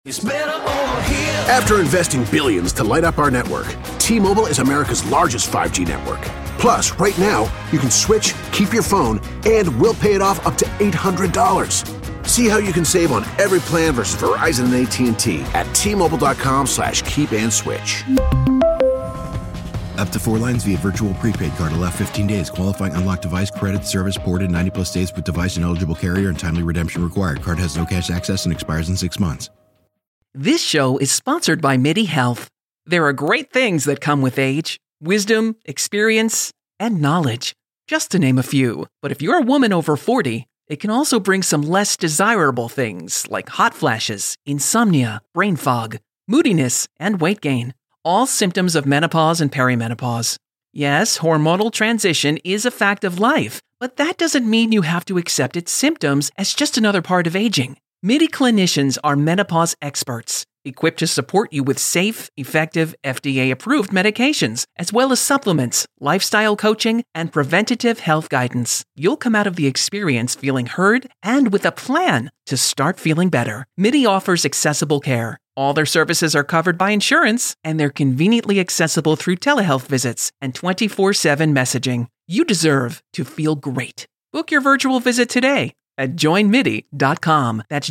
It's better over here. After investing billions to light up our network, T-Mobile is America's largest 5G network. Plus, right now, you can switch, keep your phone, and we'll pay it off up to $800. See how you can save on every plan versus Verizon and AT&T at T-Mobile.com/keep-and-switch. Up to 4 lines via virtual prepaid card. Allow 15 days. Qualifying unlocked device credit service ported 90-plus days with device and eligible carrier and timely redemption required. Card has no cash access and expires in 6 months. This show is sponsored by MIDI Health. There are great things that come with age: wisdom, experience, and knowledge, just to name a few. But if you're a woman over 40, it can also bring some less desirable things like hot flashes, insomnia, brain fog, moodiness, and weight gain. All symptoms of menopause and perimenopause. Yes, hormonal transition is a fact of life, but that doesn't mean you have to accept its symptoms as just another part of aging. MIDI clinicians are menopause experts, equipped to support you with safe, effective, FDA-approved medications, as well as supplements, lifestyle coaching, and preventative health guidance. You'll come out of the experience feeling heard and with a plan to start feeling better. MIDI offers accessible care. All their services are covered by insurance, and they're conveniently accessible through telehealth visits and 24/7 messaging. You deserve to feel great. Book your virtual visit today at joinmidi.com. That's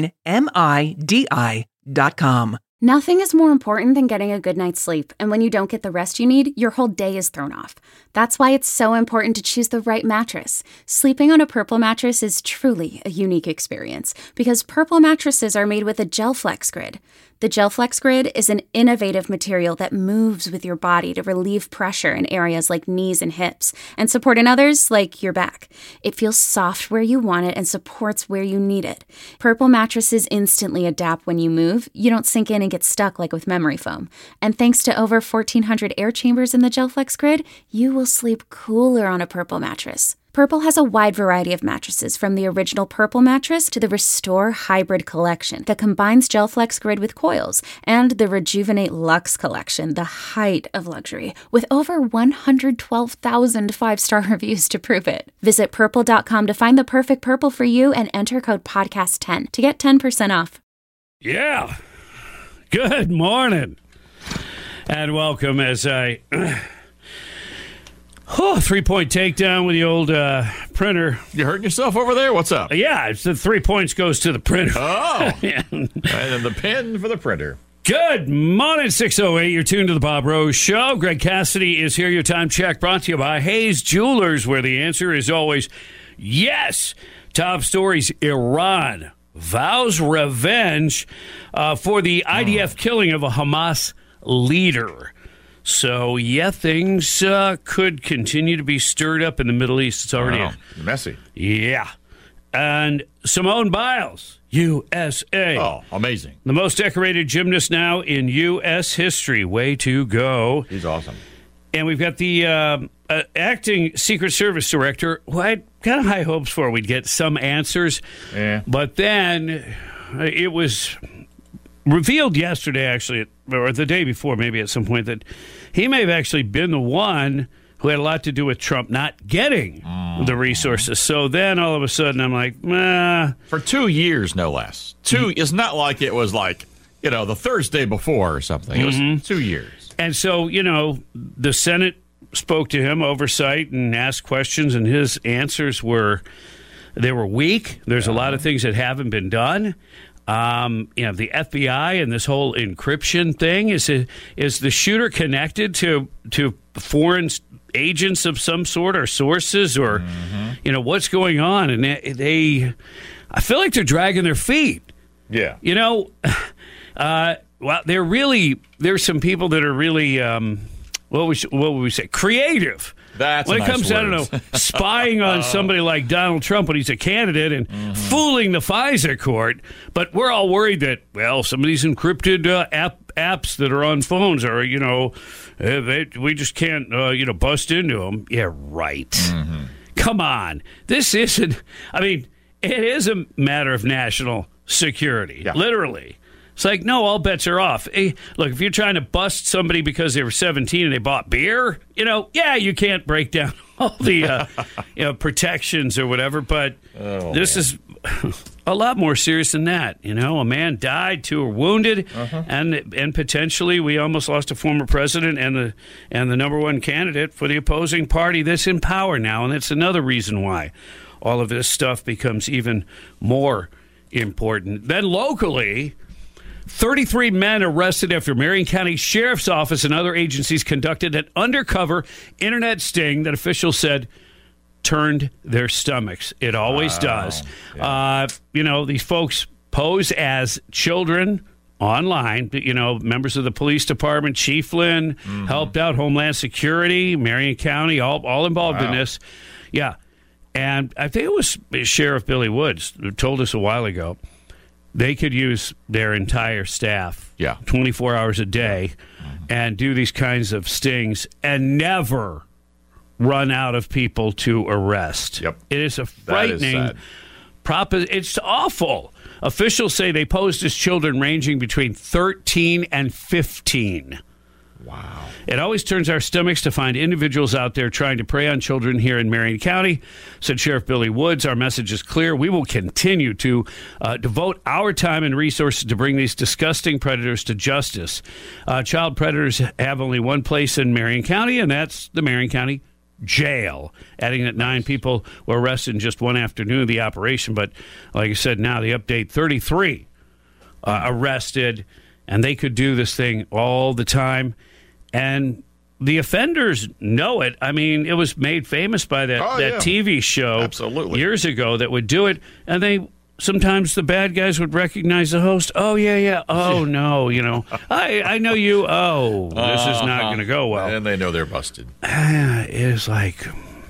joinmidi.com. Nothing is more important than getting a good night's sleep, and when you don't get the rest you need, your whole day is thrown off. That's why it's so important to choose the right mattress. Sleeping on a Purple mattress is truly a unique experience because Purple mattresses are made with a GelFlex Grid. The GelFlex Grid is an innovative material that moves with your body to relieve pressure in areas like knees and hips and support in others like your back. It feels soft where you want it and supports where you need it. Purple mattresses instantly adapt when you move. You don't sink in and get stuck like with memory foam. And thanks to over 1,400 air chambers in the GelFlex Grid, you will sleep cooler on a Purple mattress. Purple has a wide variety of mattresses, from the original Purple mattress to the Restore Hybrid collection that combines GelFlex Grid with coils, and the Rejuvenate Luxe collection, the height of luxury, with over 112,000 five-star reviews to prove it. Visit Purple.com to find the perfect Purple for you and enter code podcast10 to get 10% off. Yeah. Good morning. And welcome as I... 3-point takedown with the old printer. You hurting yourself over there? What's up? Yeah, it's the 3 points goes to the printer. Oh. And the pen for the printer. Good morning, 608. You're tuned to the Bob Rose Show. Greg Cassidy is here. Your time check brought to you by Hayes Jewelers, where the answer is always yes. Top stories: Iran vows revenge for the IDF killing of a Hamas leader. So, yeah, things could continue to be stirred up in the Middle East. It's already messy. Yeah. And Simone Biles, USA. Oh, amazing. The most decorated gymnast now in U.S. history. Way to go. He's awesome. And we've got the acting Secret Service director, who I had kind of high hopes for. We'd get some answers. Yeah. But then it was revealed yesterday, actually, or the day before, maybe at some point, that he may have actually been the one who had a lot to do with Trump not getting the resources. So then all of a sudden I'm like, For 2 years, no less. It's not like it was like, the Thursday before or something. It was 2 years. And so, the Senate spoke to him, oversight, and asked questions, and his answers were weak. There's a lot of things that haven't been done. The FBI and this whole encryption thing, is the shooter connected to foreign agents of some sort or sources, or what's going on? And I feel like they're dragging their feet. Yeah. Well, there's some people that are really what would we say, creative. That's when it nice comes down to spying on somebody like Donald Trump when he's a candidate and fooling the FISA court. But we're all worried that, some of these encrypted apps that are on phones are, we just can't, bust into them. Yeah, right. Come on. This isn't, it is a matter of national security, literally. It's like, no, all bets are off. Hey, look, if you're trying to bust somebody because they were 17 and they bought beer, you can't break down all the protections or whatever. But this is a lot more serious than that. You know, a man died, 2 were wounded, and potentially we almost lost a former president and the number one candidate for the opposing party that's in power now. And that's another reason why all of this stuff becomes even more important. Then locally, 33 men arrested after Marion County Sheriff's Office and other agencies conducted an undercover internet sting that officials said turned their stomachs. It always does. Yeah. These folks pose as children online. Members of the police department, Chief Lynn, helped out Homeland Security, Marion County, all involved in this. Yeah. And I think it was Sheriff Billy Woods who told us a while ago they could use their entire staff 24 hours a day and do these kinds of stings and never run out of people to arrest. Yep. It is a frightening it's awful. Officials say they posed as children ranging between 13 and 15. Wow. It always turns our stomachs to find individuals out there trying to prey on children here in Marion County, said Sheriff Billy Woods. Our message is clear. We will continue to devote our time and resources to bring these disgusting predators to justice. Child predators have only one place in Marion County, and that's the Marion County Jail. Adding that 9 people were arrested in just one afternoon of the operation. But like I said, now the update, 33 arrested, and they could do this thing all the time. And the offenders know it. I mean, it was made famous by that TV show years ago that would do it. And sometimes the bad guys would recognize the host. Oh, yeah. Oh, no, I know you. Oh, this is not going to go well. And they know they're busted. It's like,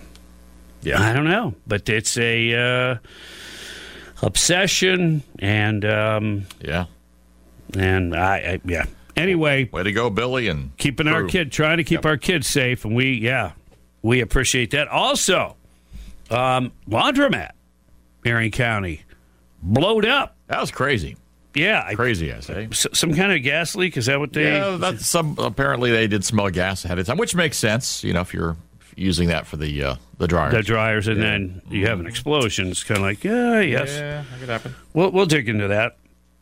I don't know. But it's a obsession. And, And Anyway, way to go, Billy, and trying to keep our kids safe, and we appreciate that. Also, laundromat, Marion County, blowed up. That was crazy. Yeah, crazy, I say. Some kind of gas leak. Is that what they? Yeah, apparently they did smell gas ahead of time, which makes sense. If you're using that for the dryers. The dryers, and then you have an explosion. It's kind of like, yes, that could happen. We'll dig into that.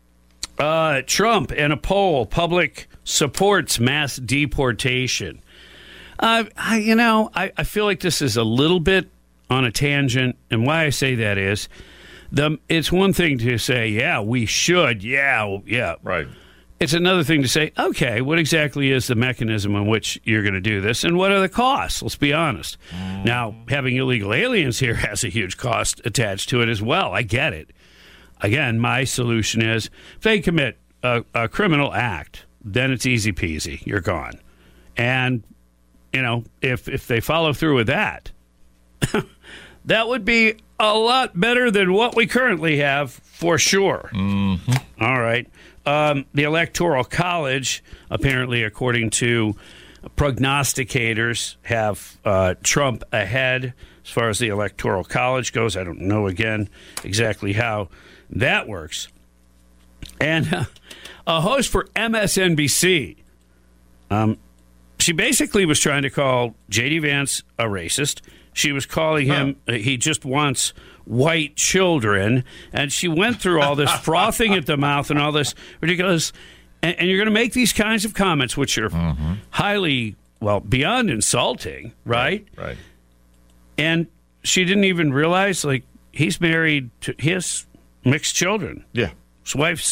Trump in a poll, public supports mass deportation. I feel like this is a little bit on a tangent, and why I say that is, it's one thing to say, we should, right. It's another thing to say, okay, what exactly is the mechanism in which you're going to do this, and what are the costs? Let's be honest. Now, having illegal aliens here has a huge cost attached to it as well. I get it. Again, my solution is if they commit a criminal act, then it's easy peasy. You're gone. And, if they follow through with that, that would be a lot better than what we currently have, for sure. Mm-hmm. All right. The Electoral College, apparently, according to prognosticators, have Trump ahead as far as the Electoral College goes. I don't know, again, exactly how that works. And a host for MSNBC, she basically was trying to call J.D. Vance a racist. She was calling him, he just wants white children. And she went through all this frothing at the mouth and all this ridiculous. And you're going to make these kinds of comments, which are highly, beyond insulting, right? Right. And she didn't even realize, he's married to his mixed children. Yeah. His wife's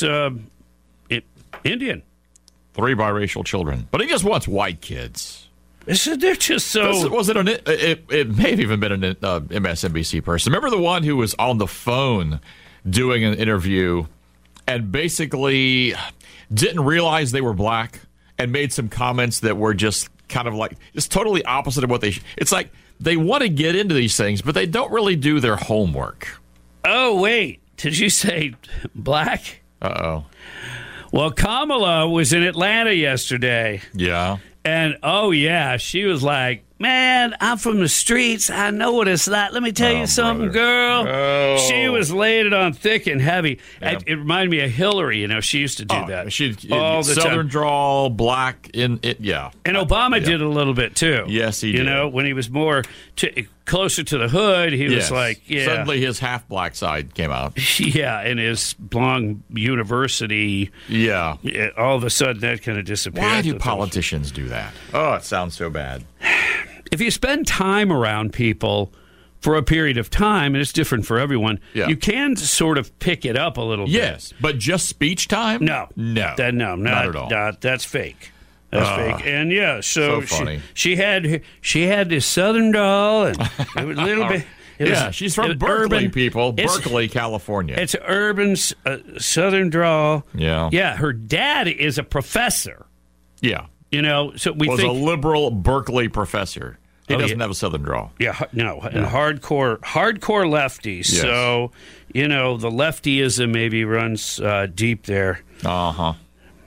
Indian. 3 biracial children. But he just wants white kids. They're just so... It may have even been an MSNBC person. Remember the one who was on the phone doing an interview and basically didn't realize they were black and made some comments that were just kind of just totally opposite of what they... It's like they want to get into these things, but they don't really do their homework. Oh, wait. Did you say black? Uh-oh. Well, Kamala was in Atlanta yesterday. Yeah. And, she was like, Man, I'm from the streets. I know what it's like. Let me tell you something, girl. Oh. She was laying it on thick and heavy. Yeah. It reminded me of Hillary. She used to do that. She all the Southern time. drawl, black in it. Yeah, and Obama did it a little bit too. Yes, he did. When he was more closer to the hood, he was like, Suddenly, his half black side came out. Yeah, and his long university. Yeah, all of a sudden that kind of disappeared. Why do politicians do that? Oh, it sounds so bad. If you spend time around people for a period of time, and it's different for everyone, you can sort of pick it up a little bit. Yes, but just speech time? No. Not Not at all. That's fake. That's fake. And so funny. She had this Southern drawl and a little bit. She's from Berkeley, people. Berkeley, California. It's urban Southern drawl. Yeah. Yeah, her dad is a professor. Yeah. So we was think a liberal Berkeley professor. He doesn't have a Southern drawl. Yeah, no, and hardcore lefty. Yes. So, the leftyism maybe runs deep there. Uh-huh. All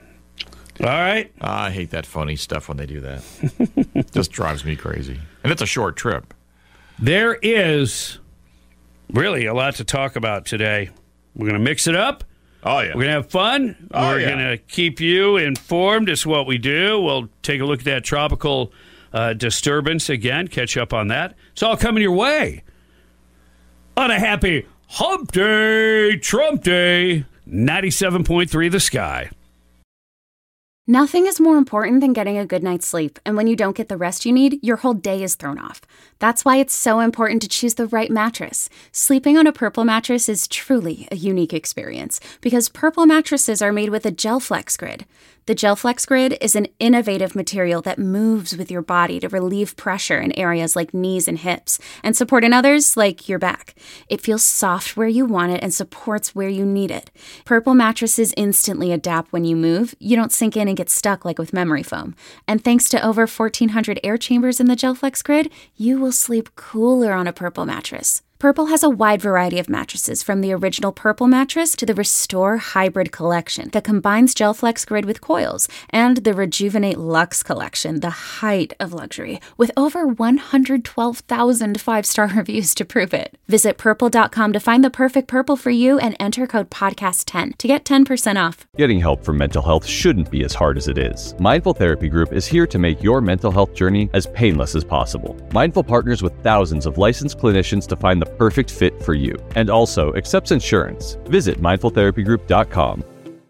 right. I hate that funny stuff when they do that. Just drives me crazy. And it's a short trip. There is really a lot to talk about today. We're going to mix it up. Oh, yeah. We're going to have fun. We're going to keep you informed. It's what we do. We'll take a look at that tropical disturbance again, catch up on that. It's all coming your way on a happy Hump Day, Trump Day, 97.3 The Sky. Nothing is more important than getting a good night's sleep, and when you don't get the rest you need, your whole day is thrown off. That's why it's so important to choose the right mattress. Sleeping on a Purple mattress is truly a unique experience, because Purple mattresses are made with a GelFlex Grid. The GelFlex Grid is an innovative material that moves with your body to relieve pressure in areas like knees and hips, and support in others like your back. It feels soft where you want it and supports where you need it. Purple mattresses instantly adapt when you move. You don't sink in and get stuck like with memory foam. And thanks to over 1,400 air chambers in the GelFlex Grid, you will sleep cooler on a Purple mattress. Purple has a wide variety of mattresses, from the original Purple mattress to the Restore Hybrid collection that combines GelFlex Grid with coils, and the Rejuvenate Luxe collection, the height of luxury, with over 112,000 five-star reviews to prove it. Visit Purple.com to find the perfect Purple for you and enter code PODCAST10 to get 10% off. Getting help for mental health shouldn't be as hard as it is. Mindful Therapy Group is here to make your mental health journey as painless as possible. Mindful partners with thousands of licensed clinicians to find the perfect fit for you, and also accepts insurance. Visit mindfultherapygroup.com.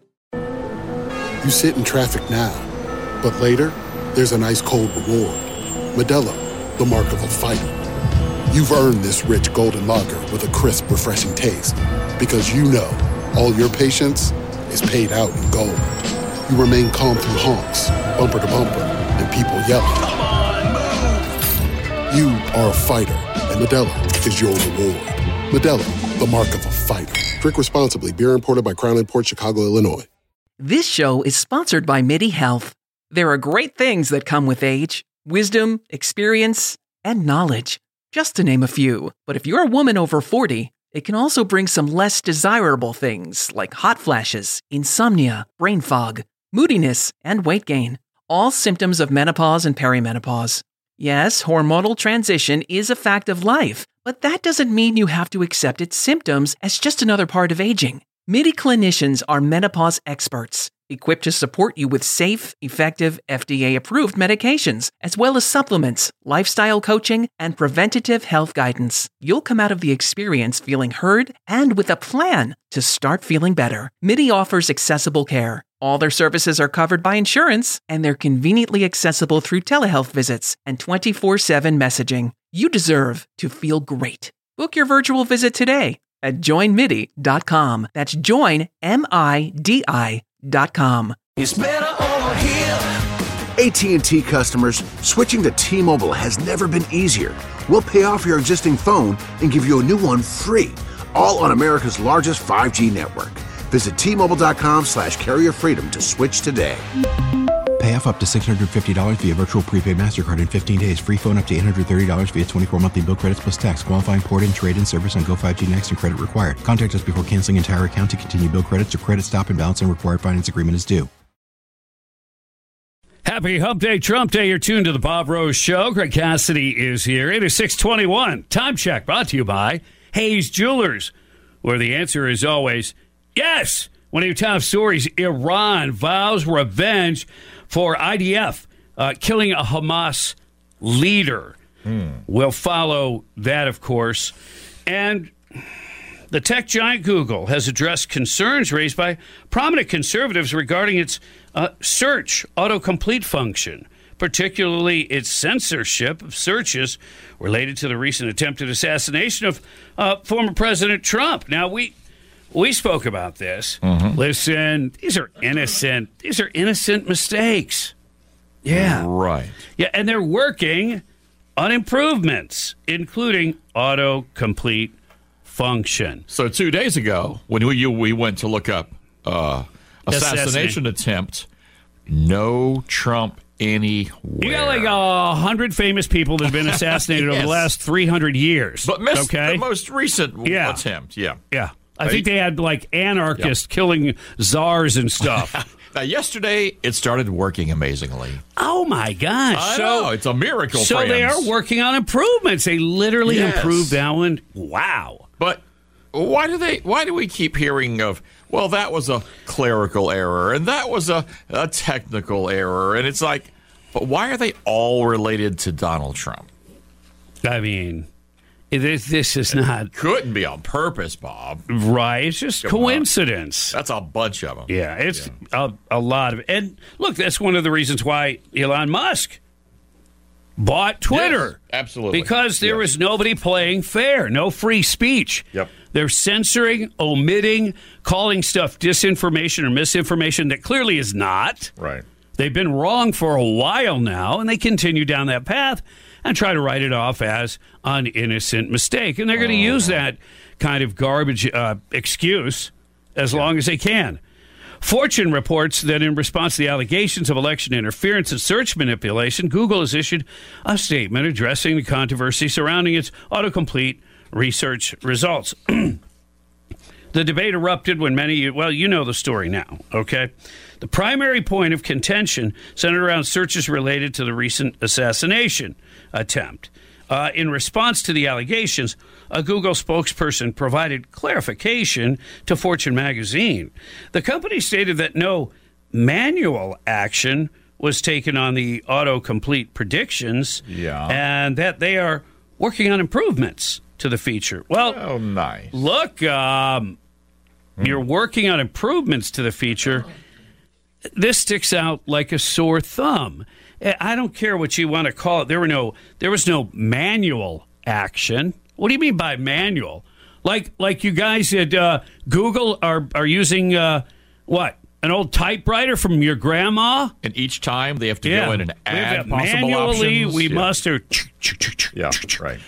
You sit in traffic now, but later, there's an ice-cold reward. Modelo, the mark of a fighter. You've earned this rich golden lager with a crisp, refreshing taste. Because you know, all your patience is paid out in gold. You remain calm through honks, bumper to bumper, and people yelling. Come on, move! You are a fighter, and Modelo is your reward. Modelo, the mark of a fighter. Drink responsibly. Beer imported by Crown Imports, Chicago, Illinois. This show is sponsored by MIDI Health. There are great things that come with age: wisdom, experience, and knowledge, just to name a few. But if you're a woman over 40, it can also bring some less desirable things like hot flashes, insomnia, brain fog, moodiness, and weight gain, all symptoms of menopause and perimenopause. Yes, hormonal transition is a fact of life, but that doesn't mean you have to accept its symptoms as just another part of aging. MIDI clinicians are menopause experts, equipped to support you with safe, effective, FDA-approved medications, as well as supplements, lifestyle coaching, and preventative health guidance. You'll come out of the experience feeling heard and with a plan to start feeling better. MIDI offers accessible care. All their services are covered by insurance, and they're conveniently accessible through telehealth visits and 24/7 messaging. You deserve to feel great. Book your virtual visit today at joinmidi.com. That's joinmidi.com. It's better over here. AT&T customers, switching to T-Mobile has never been easier. We'll pay off your existing phone and give you a new one free, all on America's largest 5G network. Visit T-Mobile.com/carrier freedom to switch today. Pay off up to $650 via virtual prepaid MasterCard in 15 days. Free phone up to $830 via 24 monthly bill credits plus tax. Qualifying port-in, trade-in service on Go5G Next and credit required. Contact us before canceling entire account to continue bill credits or credit stop and balance and required finance agreement is due. Happy Hump Day, Trump Day. You're tuned to the Bob Rose Show. Greg Cassidy is here. It is 6:21. Time check brought to you by Hayes Jewelers, where the answer is always yes. One of your top stories, Iran vows revenge for IDF killing a Hamas leader. We'll follow that, of course. And the tech giant Google has addressed concerns raised by prominent conservatives regarding its search autocomplete function, particularly its censorship of searches related to the recent attempted assassination of former President Trump. Now, we spoke about this. Listen, these are innocent mistakes. Yeah. Right. Yeah, and they're working on improvements, including autocomplete function. So 2 days ago, when we went to look up assassination attempt, no Trump anywhere. You got like 100 famous people that have been assassinated over the last 300 years. But missed the most recent attempt. Yeah. I think they had like anarchists killing czars and stuff. Now, yesterday, it started working amazingly. Oh, my gosh. I know. It's a miracle, So friends. they are working on improvements. They literally improved that one. Wow. But why do we keep hearing of, well, that was a clerical error, and that was a technical error, and it's like, but why are they all related to Donald Trump? I mean, this is not... Couldn't be on purpose, Bob. Right. It's just coincidence. That's a bunch of them. Yeah, it's a lot of... And look, that's one of the reasons why Elon Musk bought Twitter. Yes, absolutely. Because there was nobody playing fair. No free speech. Yep. They're censoring, omitting, calling stuff disinformation or misinformation that clearly is not. Right. They've been wrong for a while now, and they continue down that path and try to write it off as an innocent mistake. And they're going to use that kind of garbage excuse as long as they can. Fortune reports that in response to the allegations of election interference and search manipulation, Google has issued a statement addressing the controversy surrounding its autocomplete research results. The debate erupted when you know the story now, okay? The primary point of contention centered around searches related to the recent assassination attempt. In response to the allegations, a Google spokesperson provided clarification to Fortune magazine. The company stated that no manual action was taken on the autocomplete predictions, and that they are working on improvements to the feature. Well, oh, nice. Look, you're working on improvements to the feature. This sticks out like a sore thumb. I don't care what you want to call it. There was no manual action. What do you mean by manual? Like you guys at Google are using what? An old typewriter from your grandma? And each time they have to go in and add possible manually, options. we must have. Yeah, right.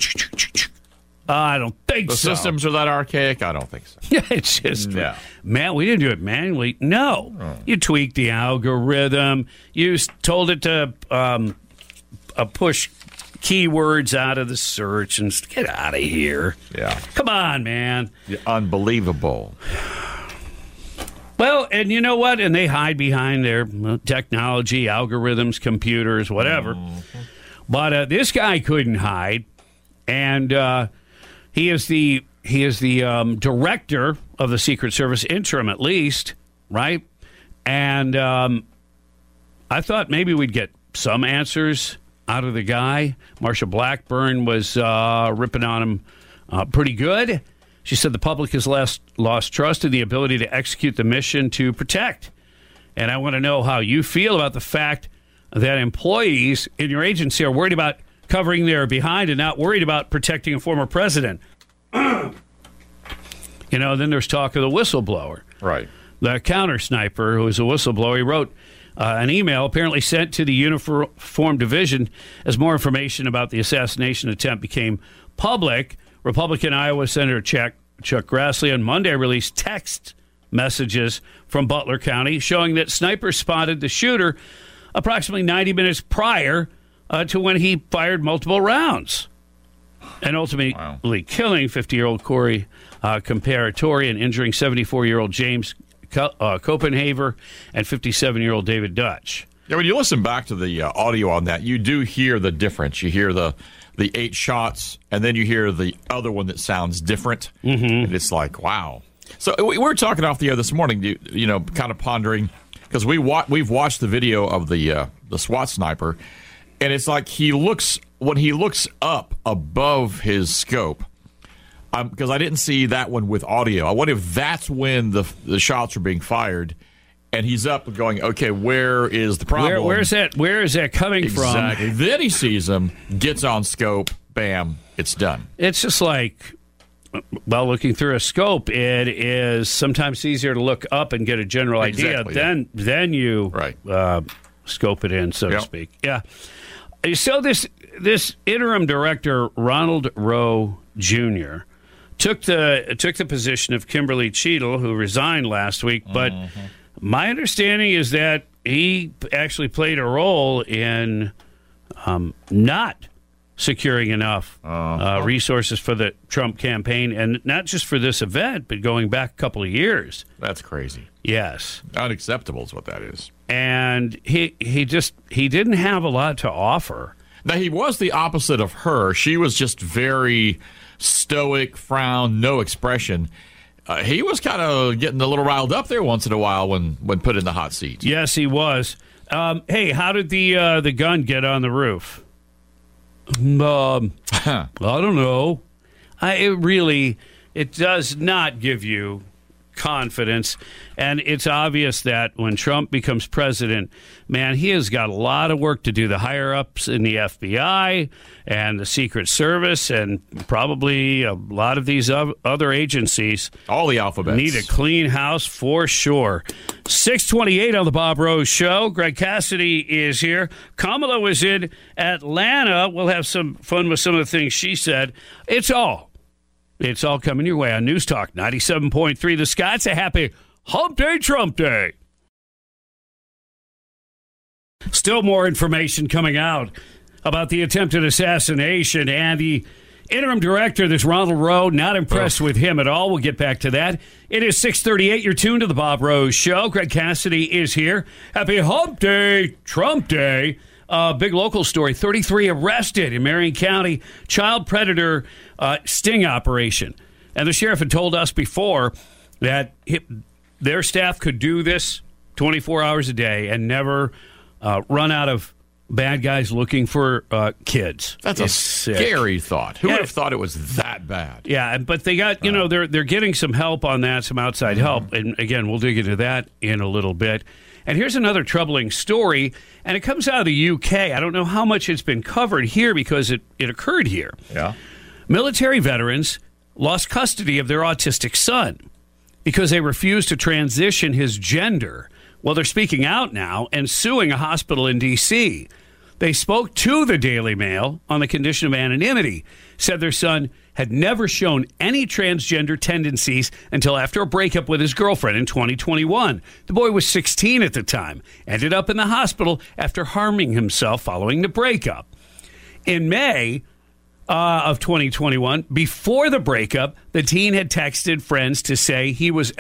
I don't think the so. Systems are that archaic? I don't think so. Yeah, it's just, man, we didn't do it manually. No. You tweaked the algorithm. You told it to push keywords out of the search and get out of here. Yeah. Come on, man. Unbelievable. Well, and you know what? And they hide behind their technology, algorithms, computers, whatever. But this guy couldn't hide. And he is the director of the Secret Service, interim at least, right? And I thought maybe we'd get some answers out of the guy. Marsha Blackburn was ripping on him pretty good. She said the public has lost trust in the ability to execute the mission to protect. And I want to know how you feel about the fact that employees in your agency are worried about covering their behind and not worried about protecting a former president. Then there's talk of the whistleblower. Right. The counter sniper, who is a whistleblower, he wrote an email apparently sent to the Uniform Division as more information about the assassination attempt became public. Republican Iowa Senator Chuck Grassley on Monday released text messages from Butler County showing that snipers spotted the shooter approximately 90 minutes prior to when he fired multiple rounds and ultimately killing 50-year-old Corey Comparatori and injuring 74-year-old James Copenhaver and 57-year-old David Dutch. Yeah, when you listen back to the audio on that, you do hear the difference. You hear the 8 shots, and then you hear the other one that sounds different. Mm-hmm. And it's like, wow. So we were talking off the air this morning, you know, kind of pondering, because we've watched the video of the SWAT sniper, and it's like when he looks up above his scope, because I didn't see that one with audio. I wonder if that's when the shots are being fired, and he's up going, okay, where is the problem? Where is that coming from? Exactly. Then he sees him, gets on scope, bam, it's done. It's just like, well, looking through a scope, it is sometimes easier to look up and get a general idea. Then you scope it in, so to speak. Yeah. So this interim director, Ronald Rowe Jr., took the position of Kimberly Cheadle, who resigned last week, but my understanding is that he actually played a role in not securing enough resources for the Trump campaign, and not just for this event, but going back a couple of years. That's crazy. Yes. Unacceptable is what that is. And he didn't have a lot to offer. Now, he was the opposite of her. She was just very stoic, frown, no expression. He was kind of getting a little riled up there once in a while when put in the hot seat. Yes, he was. Hey, how did the gun get on the roof? I don't know. It does not give you confidence, and it's obvious that when Trump becomes president, man, he has got a lot of work to do. The higher-ups in the FBI and the Secret Service and probably a lot of these other agencies, all the alphabets, need a clean house for sure. 6:28 on the Bob Rose Show. Greg Cassidy is here. Kamala was in Atlanta. We'll have some fun with some of the things she said. It's all coming your way on News Talk 97.3 The Sky. It's a happy Hump Day, Trump Day. Still more information coming out about the attempted assassination, and the interim director, this Ronald Rowe, not impressed with him at all. We'll get back to that. It is 6:38. You're tuned to the Bob Rose Show. Greg Cassidy is here. Happy Hump Day, Trump Day. Big local story. 33 arrested in Marion County. Child predator sting operation. And the sheriff had told us before that their staff could do this 24 hours a day and never run out of bad guys looking for kids. That's a scary thought. Who would have thought it was that bad? Yeah, but they got, they're getting some help on that, some outside help. And again, we'll dig into that in a little bit. And here's another troubling story, and it comes out of the UK. I don't know how much it's been covered here because it occurred here. Yeah. Military veterans lost custody of their autistic son because they refused to transition his gender. Well, they're speaking out now and suing a hospital in D.C. They spoke to the Daily Mail on the condition of anonymity, said their son had never shown any transgender tendencies until after a breakup with his girlfriend in 2021. The boy was 16 at the time, ended up in the hospital after harming himself following the breakup. In May of 2021, before the breakup, the teen had texted friends to say he was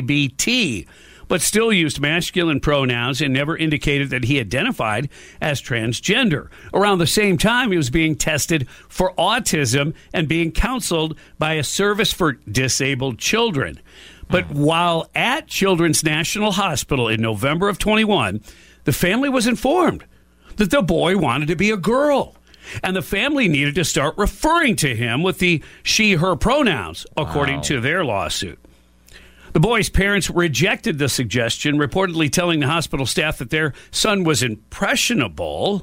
LGBT, but still used masculine pronouns and never indicated that he identified as transgender. Around the same time, he was being tested for autism and being counseled by a service for disabled children. But while at Children's National Hospital in November of 21, the family was informed that the boy wanted to be a girl. And the family needed to start referring to him with the she/her pronouns, according to their lawsuit. The boy's parents rejected the suggestion, reportedly telling the hospital staff that their son was impressionable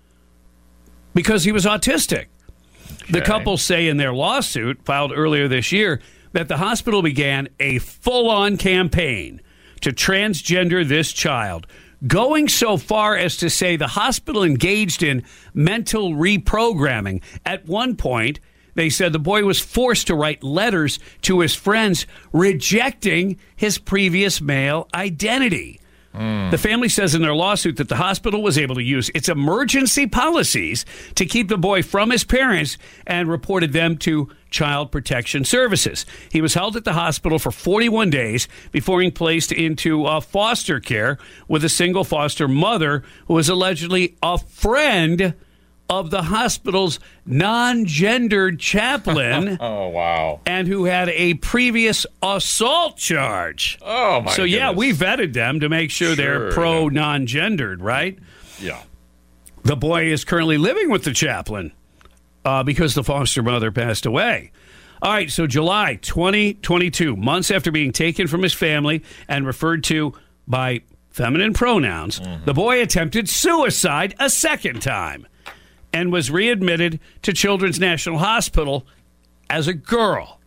because he was autistic. Okay. The couple say in their lawsuit, filed earlier this year, that the hospital began a full-on campaign to transgender this child, going so far as to say the hospital engaged in mental reprogramming. At one point, they said the boy was forced to write letters to his friends rejecting his previous male identity. The family says in their lawsuit that the hospital was able to use its emergency policies to keep the boy from his parents and reported them to Child Protection Services. He was held at the hospital for 41 days before being placed into foster care with a single foster mother who was allegedly a friend of the hospital's non-gendered chaplain. Oh, wow. And who had a previous assault charge. Oh, my So, yeah, goodness. we vetted them to make sure they're pro-non-gendered, right? Yeah. The boy is currently living with the chaplain because the foster mother passed away. All right, so July 2022, months after being taken from his family and referred to by feminine pronouns, the boy attempted suicide a second time and was readmitted to Children's National Hospital as a girl.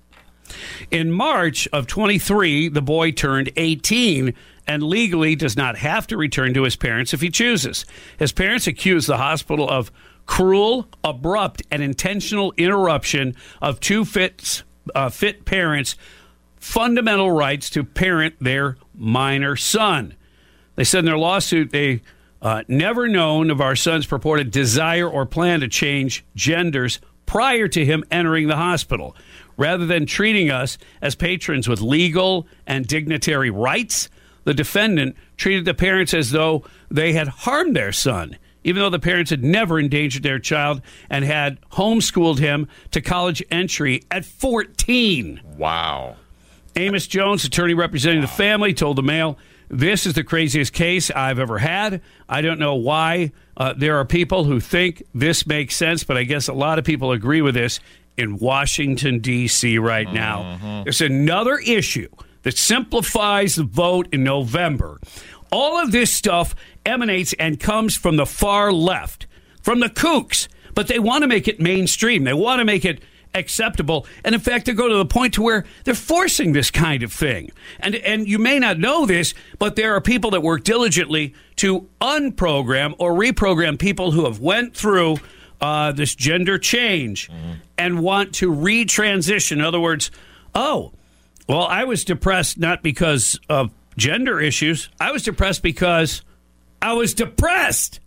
In March of 23, the boy turned 18 and legally does not have to return to his parents if he chooses. His parents accuse the hospital of cruel, abrupt, and intentional interruption of two fit parents' fundamental rights to parent their minor son. They said in their lawsuit they never known of our son's purported desire or plan to change genders prior to him entering the hospital. Rather than treating us as patrons with legal and dignitary rights, the defendant treated the parents as though they had harmed their son, even though the parents had never endangered their child and had homeschooled him to college entry at 14. Wow. Amos Jones, attorney representing the family, told the Mail, "This is the craziest case I've ever had. I don't know why there are people who think this makes sense, but I guess a lot of people agree with this in Washington, D.C. right now. There's another issue that simplifies the vote in November. All of this stuff emanates and comes from the far left, from the kooks, but they want to make it mainstream. They want to make it acceptable. And in fact, they go to the point to where they're forcing this kind of thing. And you may not know this, but there are people that work diligently to unprogram or reprogram people who have went through this gender change and want to retransition. In other words, oh, well, I was depressed not because of gender issues. I was depressed because I was depressed.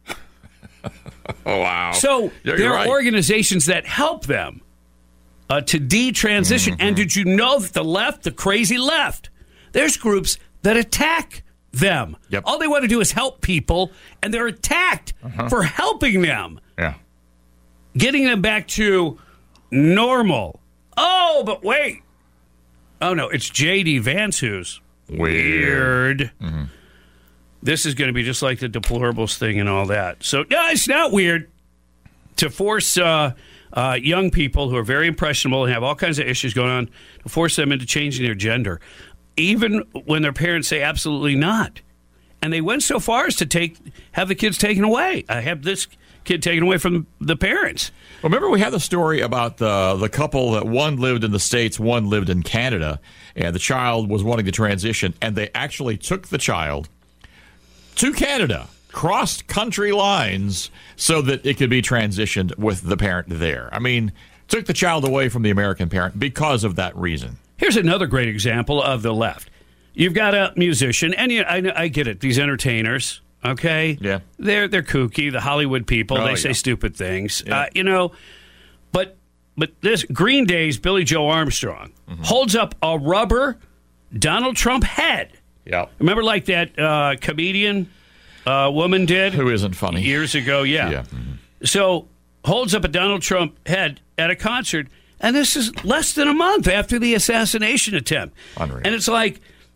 Oh, wow. So Yeah, there you're are right. organizations that help them to detransition. And did you know that the left, the crazy left, there's groups that attack them. Yep. All they want to do is help people, and they're attacked for helping them, Yeah. getting them back to normal. Oh, but wait. Oh, no, it's J.D. Vance who's weird. This is going to be just like the deplorables thing and all that. So, no, it's not weird to force young people who are very impressionable and have all kinds of issues going on, to force them into changing their gender, even when their parents say absolutely not. And they went so far as to have the kids taken away. I have this kid taken away from the parents. Remember, we had the story about the couple that one lived in the States, one lived in Canada, and the child was wanting to transition, and they actually took the child to Canada, crossed country lines, so that it could be transitioned with the parent there. I mean, took the child away from the American parent because of that reason. Here's another great example of the left. You've got a musician, and I get it, these entertainers. Okay, Yeah. they're kooky. The Hollywood people, Oh, they say yeah. stupid things. Yeah. But this Green Day's Billy Joe Armstrong holds up a rubber Donald Trump head. Yeah. Remember, like that comedian woman did Who isn't funny? years ago? Yeah. Yeah. So holds up a Donald Trump head at a concert, and this is less than a month after the assassination attempt. Unreal. And it's like,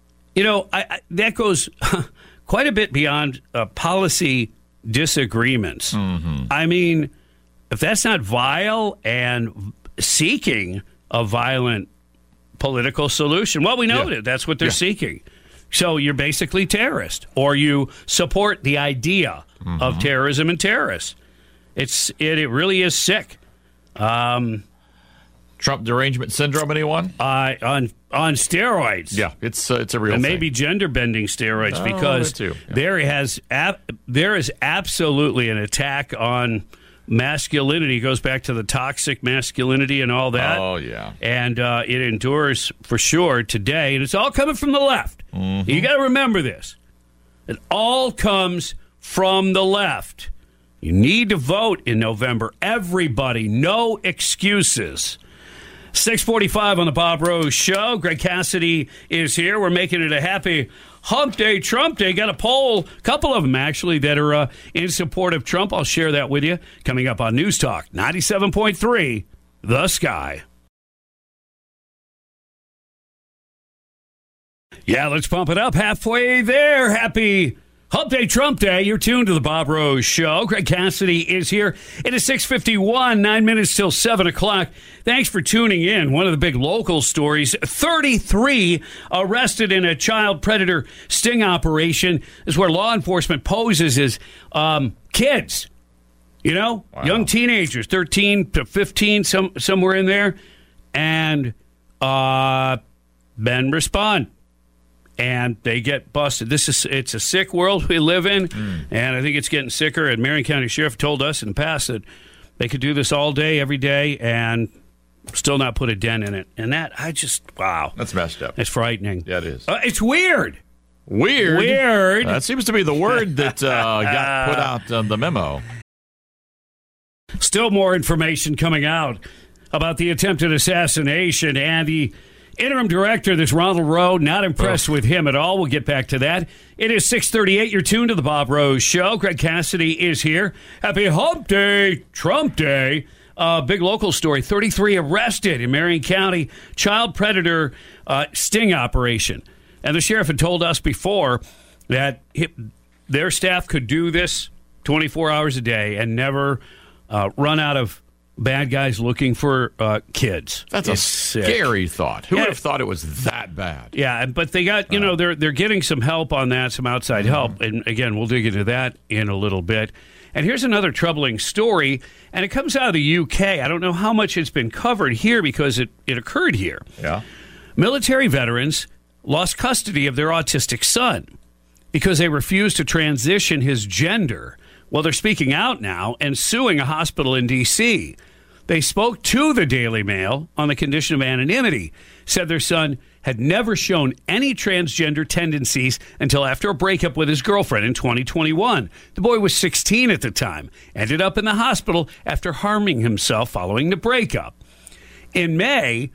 that goes quite a bit beyond policy disagreements. I mean, if that's not vile and seeking a violent political solution, well, we know Yeah. that that's what they're Yeah. seeking. So you're basically terrorist, or you support the idea of terrorism and terrorists. It really is sick. Trump derangement syndrome, anyone? On steroids. Yeah, it's a real And thing. maybe gender bending steroids, Oh, because that too, yeah. there is absolutely an attack on masculinity. It goes back to the toxic masculinity and all that. Oh, yeah. And it endures for sure today, and it's all coming from the left. You got to remember this. It all comes from the left. You need to vote in November. Everybody, no excuses. 6:45 on the Bob Rose Show. Greg Cassidy is here. We're making it a happy Hump Day, Trump Day. Got a poll, a couple of them actually, that are in support of Trump. I'll share that with you coming up on News Talk 97.3, The Sky. Yeah, let's pump it up. Halfway there. Happy Hump Day, Trump Day. You're tuned to the Bob Rose Show. Greg Cassidy is here. It is 6:51, 9 minutes till 7 o'clock. Thanks for tuning in. One of the big local stories, 33 arrested in a child predator sting operation. This is where law enforcement poses as kids, young teenagers, 13 to 15, somewhere in there, and then respond. And they get busted. It's a sick world we live in, and I think it's getting sicker. And Marion County Sheriff told us in the past that they could do this all day, every day, and still not put a dent in it. And that, wow. That's messed up. It's frightening. Yeah, it is. It's weird. Weird. That seems to be the word that got put out on the memo. Still more information coming out about the attempted assassination, and the interim director, this Ronald Rowe, not impressed with him at all. We'll get back to that. It is 6:38. You're tuned to the Bob Rose Show. Greg Cassidy is here. Happy Hump Day, Trump Day. Big local story. 33 arrested in Marion County. Child predator sting operation. And the sheriff had told us before that their staff could do this 24 hours a day and never run out of bad guys looking for kids. That's a scary thought. Who would have thought it was that bad? Yeah, but they got, they're getting some help on that, some outside help. And again, we'll dig into that in a little bit. And here's another troubling story, and it comes out of the UK. I don't know how much it's been covered here because it occurred here. Yeah. Military veterans lost custody of their autistic son because they refused to transition his gender. Well, they're speaking out now and suing a hospital in D.C. They spoke to the Daily Mail on the condition of anonymity, said their son had never shown any transgender tendencies until after a breakup with his girlfriend in 2021. The boy was 16 at the time, ended up in the hospital after harming himself following the breakup. In May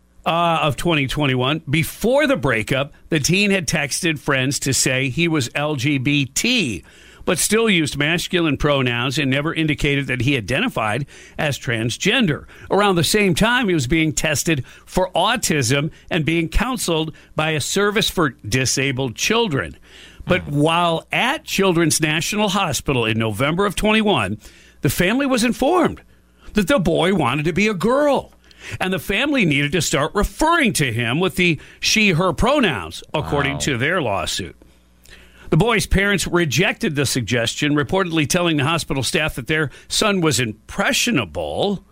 of 2021, before the breakup, the teen had texted friends to say he was LGBT, but still used masculine pronouns and never indicated that he identified as transgender. Around the same time, he was being tested for autism and being counseled by a service for disabled children. But while at Children's National Hospital in November of 21, the family was informed that the boy wanted to be a girl. And the family needed to start referring to him with the she/her pronouns, according to their lawsuit. The boy's parents rejected the suggestion, reportedly telling the hospital staff that their son was impressionable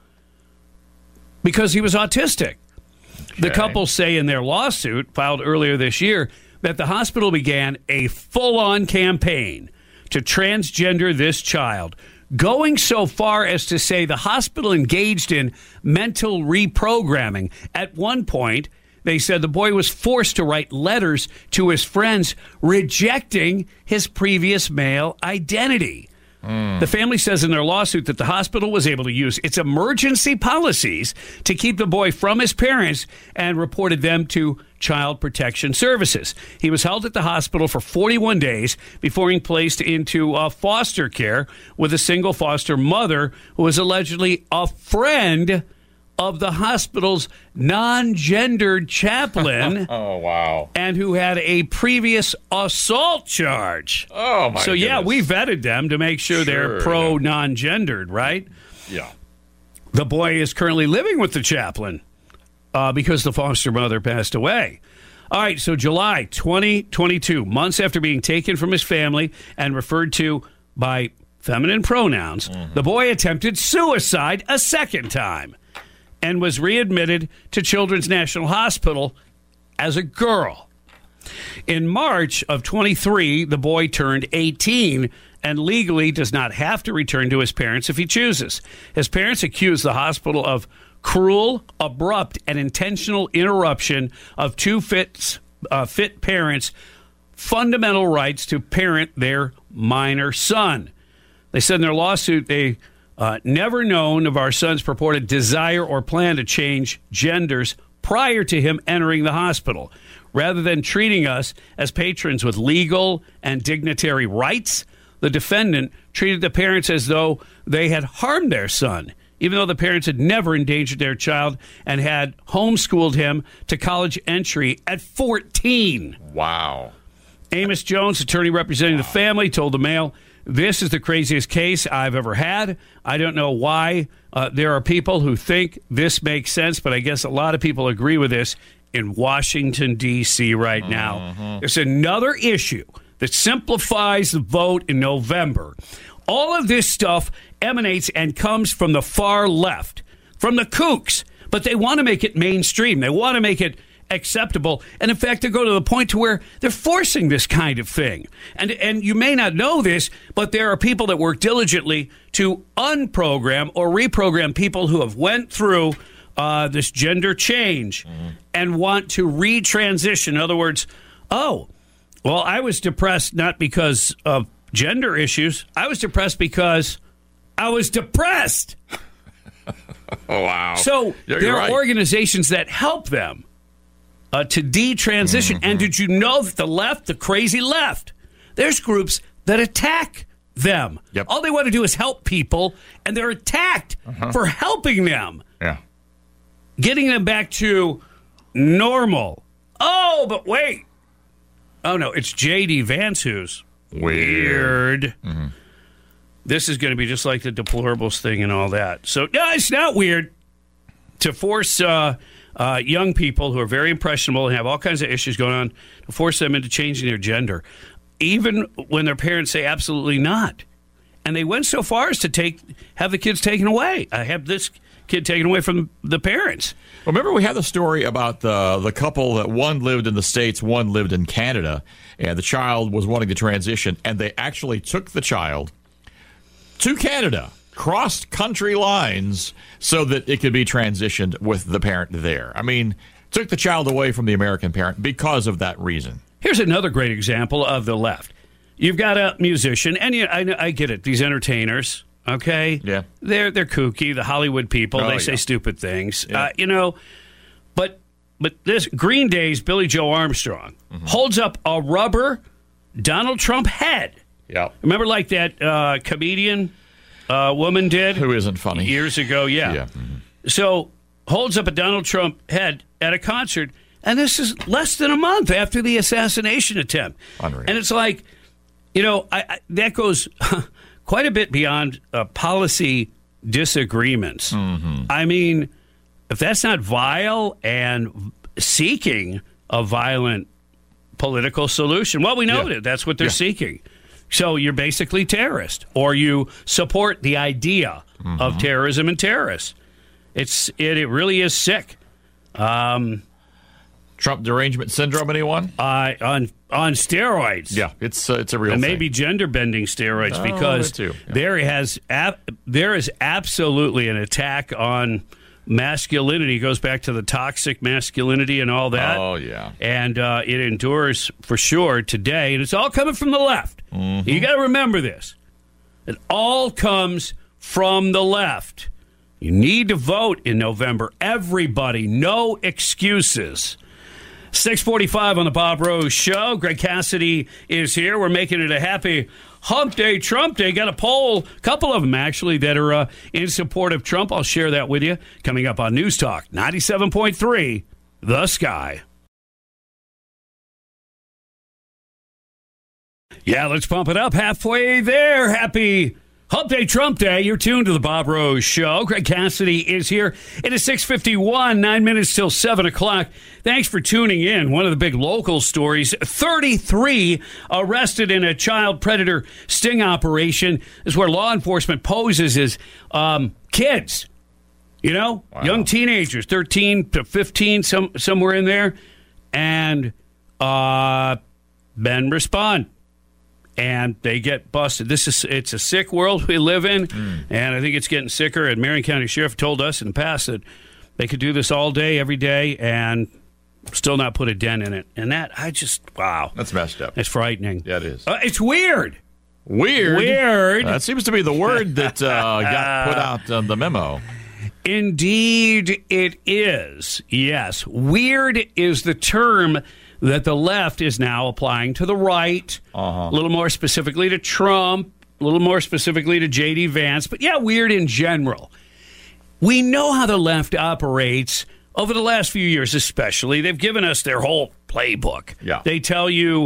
because he was autistic. Okay. The couple say in their lawsuit, filed earlier this year, that the hospital began a full-on campaign to transgender this child, going so far as to say the hospital engaged in mental reprogramming. At one point, they said the boy was forced to write letters to his friends rejecting his previous male identity. The family says in their lawsuit that the hospital was able to use its emergency policies to keep the boy from his parents and reported them to Child Protection Services. He was held at the hospital for 41 days before being placed into foster care with a single foster mother who was allegedly a friend of the hospital's non-gendered chaplain. Oh, wow. And who had a previous assault charge. Oh, my So, yeah, goodness. we vetted them to make sure they're pro-non-gendered, right? Yeah. The boy is currently living with the chaplain because the foster mother passed away. All right, so July 2022, months after being taken from his family and referred to by feminine pronouns, the boy attempted suicide a second time and was readmitted to Children's National Hospital as a girl. In March of 23, the boy turned 18 and legally does not have to return to his parents if he chooses. His parents accuse the hospital of cruel, abrupt, and intentional interruption of two fit parents fundamental rights to parent their minor son. They said in their lawsuit they never known of our son's purported desire or plan to change genders prior to him entering the hospital. Rather than treating us as patrons with legal and dignitary rights, the defendant treated the parents as though they had harmed their son, even though the parents had never endangered their child and had homeschooled him to college entry at 14. Wow. Amos Jones, attorney representing the family, told the Mail, "This is the craziest case I've ever had. I don't know why there are people who think this makes sense, but I guess a lot of people agree with this in Washington, D.C. right now." There's another issue that simplifies the vote in November. All of this stuff emanates and comes from the far left, from the kooks, but they want to make it mainstream. They want to make it acceptable. And in fact, they go to the point to where they're forcing this kind of thing. And you may not know this, but there are people that work diligently to unprogram or reprogram people who have went through this gender change and want to retransition. In other words, oh, well, I was depressed not because of gender issues. I was depressed because I was depressed. Oh, wow. So there are organizations that help them to detransition. And did you know that the left, the crazy left, there's groups that attack them. Yep. All they want to do is help people, and they're attacked for helping them. Yeah. Getting them back to normal. Oh, but wait. Oh, no, it's J.D. Vance who's weird. This is going to be just like the deplorables thing and all that. So, no, it's not weird to force young people who are very impressionable and have all kinds of issues going on, to force them into changing their gender, even when their parents say absolutely not. And they went so far as to have the kids taken away. I have this kid taken away from the parents. Remember, we had the story about the couple that one lived in the States, one lived in Canada, and the child was wanting to transition, and they actually took the child to Canada, crossed country lines, so that it could be transitioned with the parent there. I mean, took the child away from the American parent because of that reason. Here's another great example of the left. You've got a musician, and I get it, these entertainers. Okay, yeah, they're kooky. The Hollywood people, they say stupid things. Yeah. But this Green Day's Billy Joe Armstrong holds up a rubber Donald Trump head. Yeah, remember like that comedian woman did, who isn't funny, years ago. Yeah. So holds up a Donald Trump head at a concert, and this is less than a month after the assassination attempt. Unreal. And it's like, that goes quite a bit beyond policy disagreements. I mean, if that's not vile and seeking a violent political solution, well, we know that's what they're seeking. So you're basically terrorist, or you support the idea of terrorism and terrorists. It really is sick. Trump derangement syndrome, anyone? On steroids. Yeah, it's a real thing. And maybe gender bending steroids, because there is absolutely an attack on masculinity. It goes back to the toxic masculinity and all that. Oh, yeah. And it endures for sure today. And it's all coming from the left. You got to remember this. It all comes from the left. You need to vote in November. Everybody, no excuses. 6:45 on the Bob Rose Show. Greg Cassidy is here. We're making it a happy Hump Day, Trump Day. Got a poll, a couple of them actually, that are in support of Trump. I'll share that with you coming up on News Talk 97.3, The Sky. Yeah, let's pump it up. Halfway there. Happy Hump Day, Trump Day. You're tuned to the Bob Rose Show. Greg Cassidy is here. It is 6:51, 9 minutes till 7 o'clock. Thanks for tuning in. One of the big local stories, 33 arrested in a child predator sting operation. This is where law enforcement poses as kids, young teenagers, 13 to 15, somewhere in there, and men respond. And they get busted. It's a sick world we live in, and I think it's getting sicker. And Marion County Sheriff told us in the past that they could do this all day, every day, and still not put a dent in it. And wow. That's messed up. It's frightening. Yeah, it is. It's weird. Weird. That seems to be the word that got put out on the memo. Indeed, it is. Yes. Weird is the term that the left is now applying to the right, a little more specifically to Trump, a little more specifically to J.D. Vance. But yeah, weird in general. We know how the left operates over the last few years, especially. They've given us their whole playbook. Yeah. They tell you,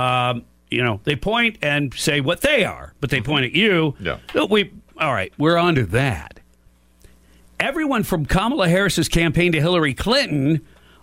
they point and say what they are, but they point at you. Yeah. All right, we're on to that. Everyone from Kamala Harris's campaign to Hillary Clinton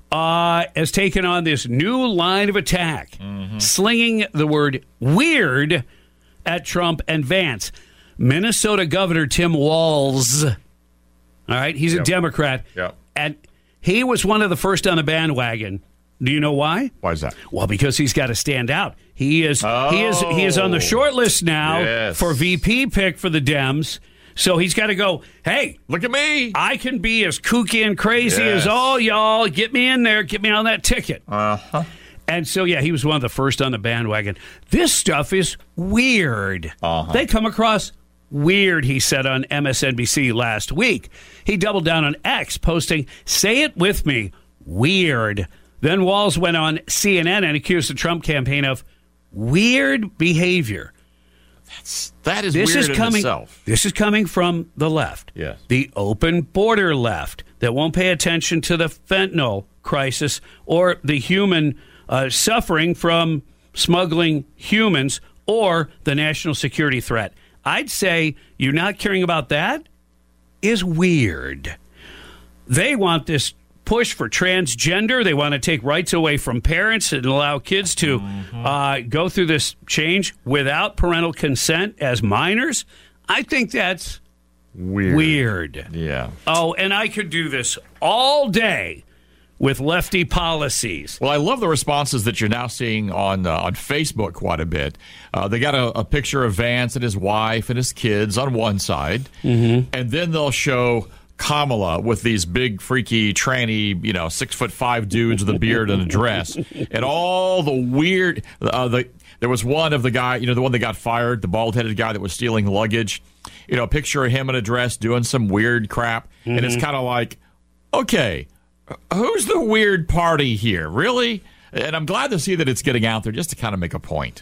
has taken on this new line of attack, slinging the word weird at Trump and Vance. Minnesota Governor Tim Walz, all right, he's a Democrat, and he was one of the first on the bandwagon. Do you know why? Why is that? Well, because he's got to stand out. He is on the short list now for VP pick for the Dems. So he's got to go, hey, look at me. I can be as kooky and crazy as all y'all. Get me in there. Get me on that ticket. And so, he was one of the first on the bandwagon. This stuff is weird. They come across weird, he said on MSNBC last week. He doubled down on X, posting, say it with me, weird. Then Walz went on CNN and accused the Trump campaign of weird behavior. That is weird in itself. This is coming from the left. Yes. The open border left that won't pay attention to the fentanyl crisis or the human suffering from smuggling humans or the national security threat. I'd say you not caring about that is weird. They want this push for transgender. They want to take rights away from parents and allow kids to go through this change without parental consent as minors. I think that's weird. Yeah. Oh, and I could do this all day with lefty policies. Well, I love the responses that you're now seeing on Facebook quite a bit. They got a picture of Vance and his wife and his kids on one side, and then they'll show Kamala with these big, freaky, tranny, 6'5" dudes with a beard and a dress, and all the weird. There was one of the guy, the one that got fired, the bald-headed guy that was stealing luggage. A picture of him in a dress doing some weird crap, and it's kind of like, okay, who's the weird party here, really? And I'm glad to see that it's getting out there just to kind of make a point.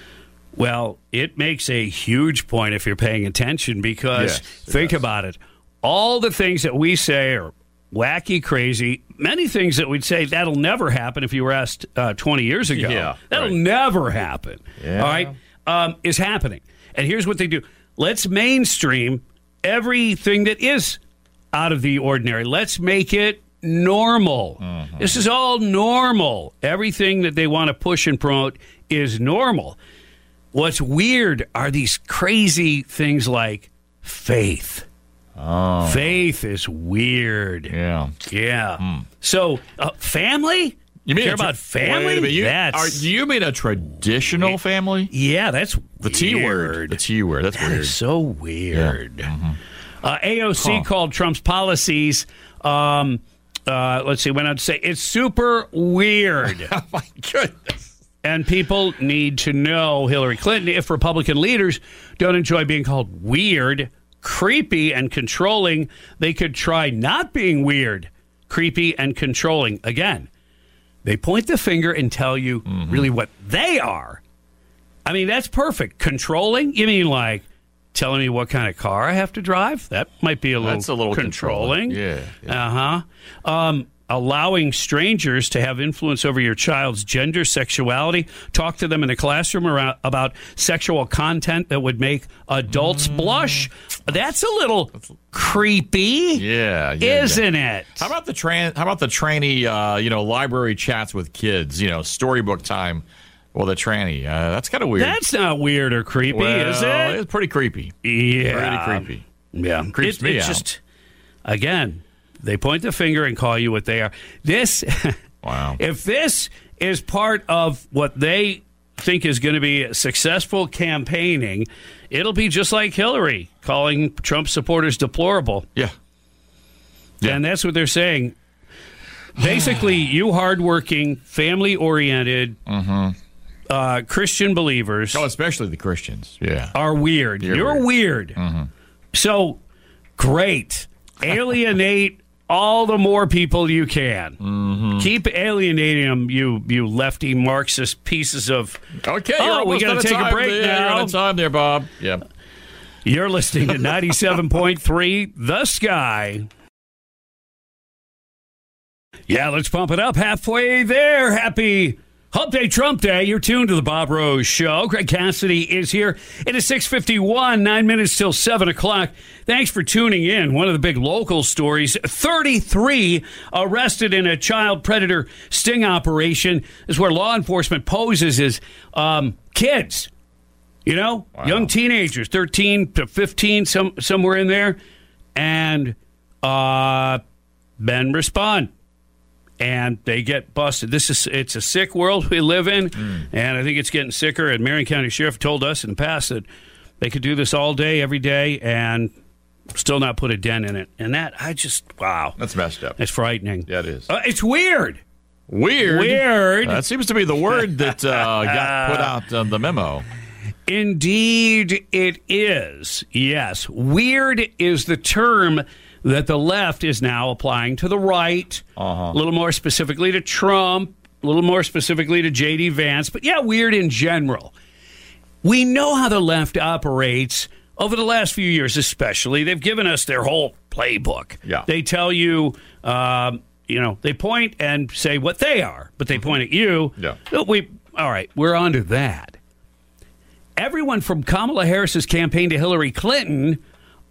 Well, it makes a huge point if you're paying attention because think about it. All the things that we say are wacky, crazy. Many things that we'd say that'll never happen if you were asked 20 years ago. Yeah, that'll never happen. Yeah. All right, is happening. And here's what they do. Let's mainstream everything that is out of the ordinary. Let's make it normal. This is all normal. Everything that they want to push and promote is normal. What's weird are these crazy things like faith. Faith is weird. Yeah. So, family? You mean care about family? Do you mean a traditional family? Yeah, that's the T word. The T word. That's weird. Is so weird. Yeah. AOC called Trump's policies. Let's see. Went on to say it's super weird. Oh my goodness. And people need to know, Hillary Clinton, if Republican leaders don't enjoy being called weird, creepy, and controlling, they could try not being weird, creepy, and controlling. Again, they point the finger and tell you really what they are. I mean, that's perfect. Controlling? You mean like telling me what kind of car I have to drive? That might be a little controlling. Yeah. Allowing strangers to have influence over your child's gender, sexuality, talk to them in the classroom about sexual content that would make adults blush. That's a little creepy, isn't it? How about the tranny, library chats with kids? Storybook time. Well, the tranny. That's kind of weird. That's not weird or creepy, is it? It's pretty creepy. Yeah, pretty creepy. Yeah, creeps me out. Just again. They point the finger and call you what they are. This, wow. If this is part of what they think is going to be successful campaigning, it'll be just like Hillary calling Trump supporters deplorable. Yeah. And that's what they're saying. Basically, you hardworking, family-oriented Christian believers. Oh, especially the Christians. Yeah. Are weird. You're weird. So, great. Alienate all the more people you can. Keep alienating them, you lefty Marxist pieces of... Okay, we got to take a break now. You're out of time there, Bob. Yep. You're listening to 97.3 The Sky. Yeah, let's pump it up halfway there. Happy Hump Day, Trump Day. You're tuned to the Bob Rose Show. Greg Cassidy is here. It is 6:51, 9 minutes till 7 o'clock. Thanks for tuning in. One of the big local stories, 33 arrested in a child predator sting operation. This is where law enforcement poses as kids. You know, young teenagers, 13 to 15, somewhere in there. And men respond. And they get busted. It's a sick world we live in, and I think it's getting sicker. And Marion County Sheriff told us in the past that they could do this all day, every day, and still not put a dent in it. And that, wow. That's messed up. It's frightening. Yeah, it is. It's weird. Weird. That seems to be the word that got put out on the memo. Indeed, it is. Yes. Weird is the term that the left is now applying to the right, a little more specifically to Trump, a little more specifically to J.D. Vance, but yeah, weird in general. We know how the left operates over the last few years, especially. They've given us their whole playbook. Yeah. They tell you, they point and say what they are, but they point at you. Yeah. All right, we're on to that. Everyone from Kamala Harris's campaign to Hillary Clinton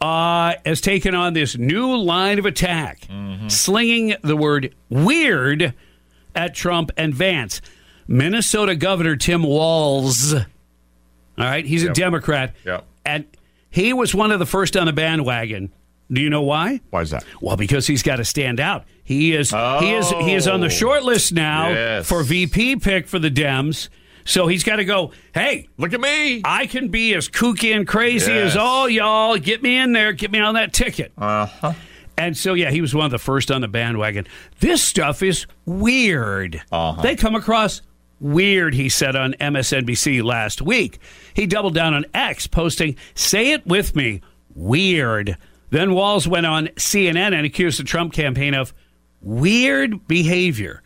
has taken on this new line of attack, slinging the word weird at Trump and Vance. Minnesota Governor Tim Walz, all right, he's a Democrat, and he was one of the first on the bandwagon. Do you know why? Why is that? Well, because he's got to stand out. He is on the short list now for VP pick for the Dems. So he's got to go, hey, look at me. I can be as kooky and crazy as all y'all. Get me in there. Get me on that ticket. And so, he was one of the first on the bandwagon. This stuff is weird. They come across weird, he said on MSNBC last week. He doubled down on X, posting, say it with me, weird. Then Walz went on CNN and accused the Trump campaign of weird behavior.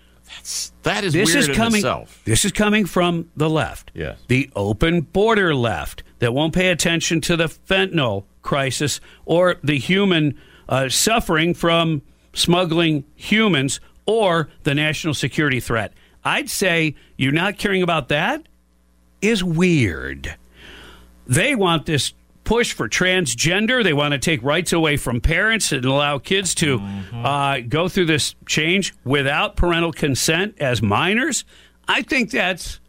That is weird in itself. This is coming from the left. Yes. The open border left that won't pay attention to the fentanyl crisis or the human suffering from smuggling humans or the national security threat. I'd say you not caring about that is weird. They want this push for transgender. They want to take rights away from parents and allow kids to go through this change without parental consent as minors. I think that's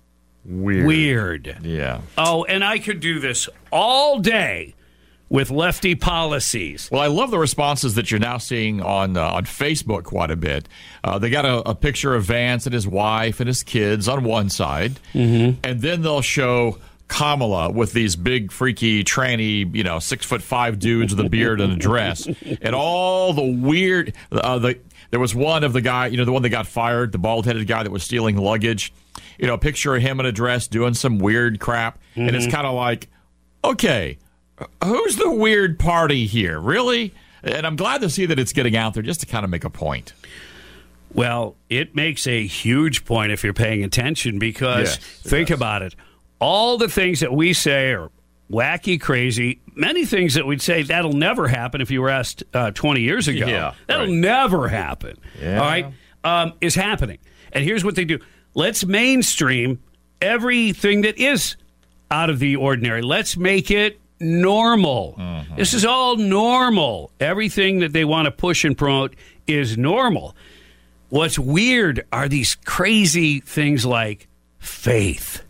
weird. Yeah. Oh, and I could do this all day with lefty policies. Well, I love the responses that you're now seeing on Facebook quite a bit. They got a picture of Vance and his wife and his kids on one side, and then they'll show Kamala with these big, freaky, tranny, 6'5" dudes with a beard and a dress, and all the weird. There was one of the guy, the one that got fired, the bald-headed guy that was stealing luggage. A picture of him in a dress doing some weird crap, and it's kind of like, okay, who's the weird party here, really? And I'm glad to see that it's getting out there just to kind of make a point. Well, it makes a huge point if you're paying attention because think about it. All the things that we say are wacky, crazy. Many things that we'd say that'll never happen if you were asked 20 years ago. Yeah, that'll never happen. Yeah. All right, is happening. And here's what they do. Let's mainstream everything that is out of the ordinary. Let's make it normal. This is all normal. Everything that they want to push and promote is normal. What's weird are these crazy things like faith.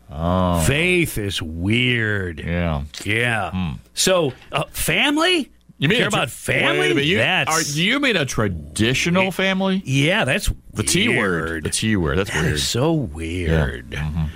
Faith is weird. Yeah. So, family? You mean care about family? Do you mean a traditional family? Yeah, that's the T word. The T word. That's weird. So weird. Yeah.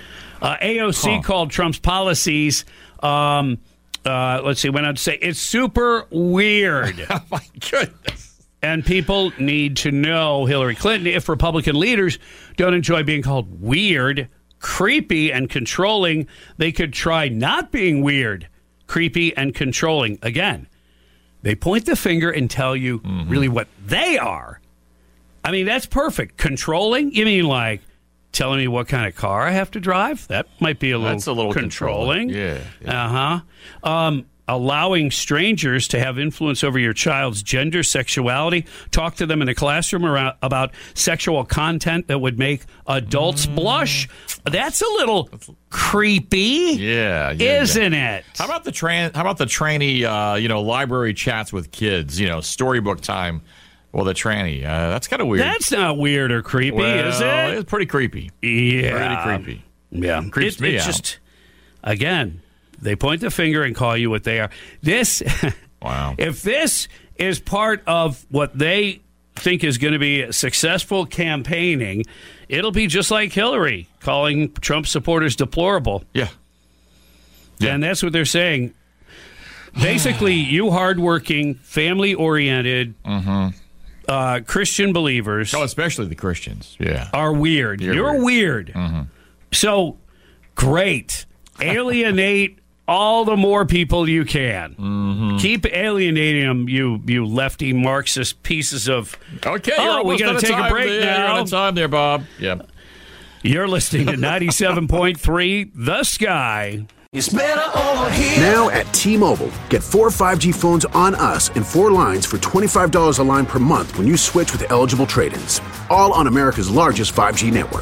AOC called Trump's policies. Let's see. Went on to say it's super weird. Oh my goodness. And people need to know Hillary Clinton, if Republican leaders don't enjoy being called weird, creepy, and controlling, they could try not being weird, creepy, and controlling. Again, they point the finger and tell you really what they are. I mean, that's perfect. Controlling? You mean like telling me what kind of car I have to drive? That might be a little controlling. Yeah. Allowing strangers to have influence over your child's gender, sexuality. Talk to them in the classroom about sexual content that would make adults blush. That's a little creepy. Isn't it? How about the tranny library chats with kids, storybook time. Well, the tranny, that's kind of weird. That's not weird or creepy, is it? It's pretty creepy. Yeah. Pretty creepy. Yeah. Creeps me out. Just, again, they point the finger and call you what they are. This, wow. If this is part of what they think is going to be successful campaigning, it'll be just like Hillary calling Trump supporters deplorable. Yeah. And that's what they're saying. Basically, you hardworking, family-oriented, Christian believers... Oh, especially the Christians, are weird. You're weird. So, great. Alienate all the more people you can. Keep alienating them, you lefty Marxist pieces of... Okay, we got to take a break now. You're out of time there, Bob. Yep. You're listening to 97.3 The Sky. It's better over here. Now at T-Mobile, get 4 5G phones on us and 4 lines for $25 a line per month when you switch with eligible trade-ins. All on America's largest 5G network.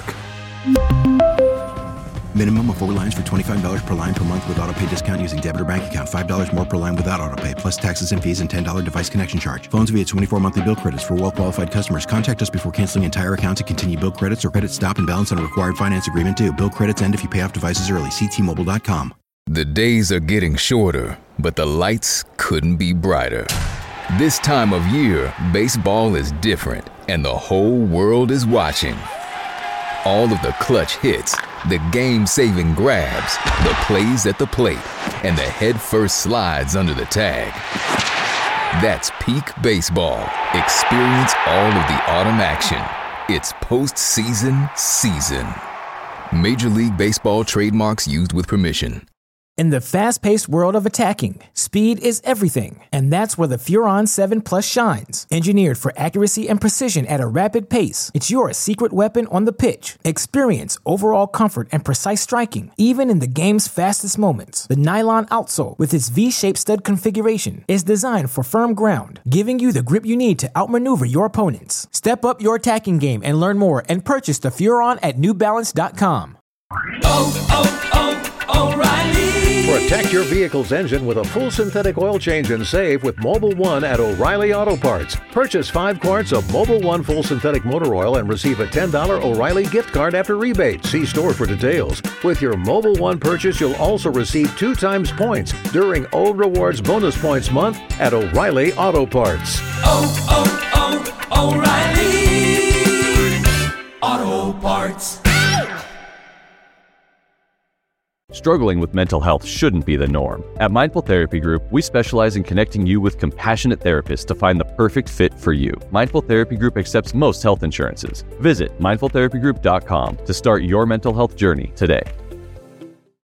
Minimum of 4 lines for $25 per line per month with autopay discount using debit or bank account. $5 more per line without autopay, plus taxes and fees and $10 device connection charge. Phones via 24 monthly bill credits for well-qualified customers. Contact us before canceling entire account to continue bill credits or credit stop and balance on required finance agreement due. Bill credits end if you pay off devices early. See T-Mobile.com. The days are getting shorter, but the lights couldn't be brighter. This time of year, baseball is different, and the whole world is watching. All of the clutch hits, the game-saving grabs, the plays at the plate, and the head-first slides under the tag. That's peak baseball. Experience all of the autumn action. It's postseason season. Major League Baseball trademarks used with permission. In the fast-paced world of attacking, speed is everything, and that's where the Furon 7 Plus shines. Engineered for accuracy and precision at a rapid pace, it's your secret weapon on the pitch. Experience overall comfort and precise striking, even in the game's fastest moments. The nylon outsole, with its V-shaped stud configuration, is designed for firm ground, giving you the grip you need to outmaneuver your opponents. Step up your attacking game and learn more and purchase the Furon at NewBalance.com. O'Reilly. Protect your vehicle's engine with a full synthetic oil change and save with Mobil 1 at O'Reilly Auto Parts. Purchase 5 quarts of Mobil 1 full synthetic motor oil and receive a $10 O'Reilly gift card after rebate. See store for details. With your Mobil 1 purchase, you'll also receive 2 times points during O Rewards Bonus Points Month at O'Reilly Auto Parts. O'Reilly Auto Parts. Struggling with mental health shouldn't be the norm. At Mindful Therapy Group, we specialize in connecting you with compassionate therapists to find the perfect fit for you. Mindful Therapy Group accepts most health insurances. Visit mindfultherapygroup.com to start your mental health journey today.